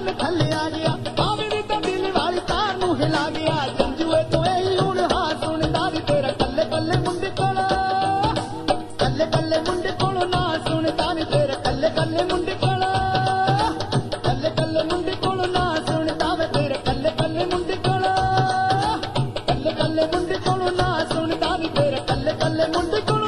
ਕੰਨ ਥੱਲੇ ਆ ਗਿਆ, ਭਾਵੇਂ ਵੀ ਤਾਂ ਦਿਲ ਵਾਲੀ ਤਾਰ ਨੂੰ ਹਿਲਾ ਗਿਆ। ਜੰਜੂਏ ਤੋਂ ਇਹੀ ਹੁਣ ਹਾਂ ਸੁਣਦਾ ਵੀ ਤੇਰਾ ਕੱਲੇ ਕੱਲੇ ਮੁੰਡੇ ਕੋਲੋਂ, ਕੱਲੇ ਕੱਲੇ ਮੁੰਡੇ ਕੋਲੋਂ ਨਾ ਸੁਣਦਾ ਵੀ ਤੇਰਾ ਕੱਲੇ ਕੱਲੇ ਮੁੰਡੇ ਕੋਲੋਂ, ਕੱਲੇ ਕੱਲੇ ਮੁੰਡੇ ਕੋਲੋਂ ਨਾ ਸੁਣਦਾ ਵੇ ਤੇਰੇ ਕੱਲੇ ਕੱਲੇ ਮੁੰਡੇ ਕੋਲੋਂ, ਕੱਲੇ ਕੱਲੇ ਮੁੰਡੇ ਕੋਲੋਂ ਨਾ ਸੁਣਦਾ ਵੀ ਤੇਰੇ ਕੱਲੇ ਕੱਲੇ ਮੁੰਡੇ ਕੋਲੋਂ।